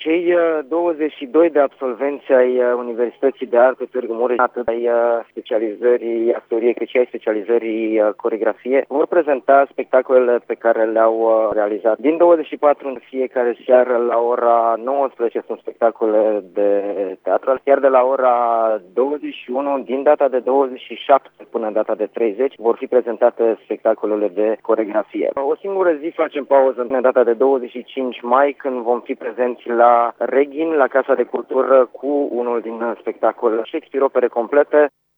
Cei 22 de absolvenți ai Universității de Artă Târgu Mureș, atât ai specializării actorie cât și ai specializării coreografie, vor prezenta spectacolele pe care le-au realizat. Din 24 în fiecare seară la ora 19 sunt spectacole de teatru, iar de la ora 21, din data de 27 până în data de 30, vor fi prezentate spectacolele de coreografie. O singură zi facem pauză în data de 25 mai, când vom fi prezenți la Reghin, la Casa de Cultură, cu unul din spectacole Shakespeare, opere complete.